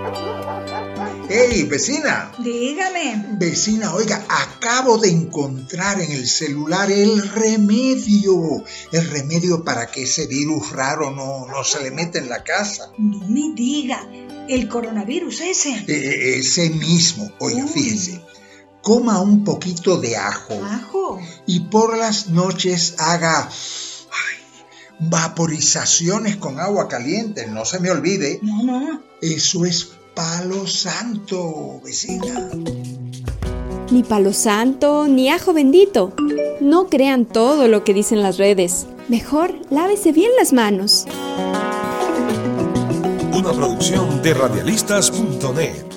¡Hey, vecina! Dígame. Vecina, oiga, acabo de encontrar en el celular el remedio. El remedio para que ese virus raro no se le meta en la casa. No me diga. El coronavirus ese. Ese mismo. Oiga, fíjese. Coma un poquito de ajo. ¿Ajo? Y por las noches haga vaporizaciones con agua caliente. No se me olvide. No. Eso es palo santo, vecina. Ni palo santo, ni ajo bendito. No crean todo lo que dicen las redes. Mejor lávese bien las manos. Una producción de radialistas.net.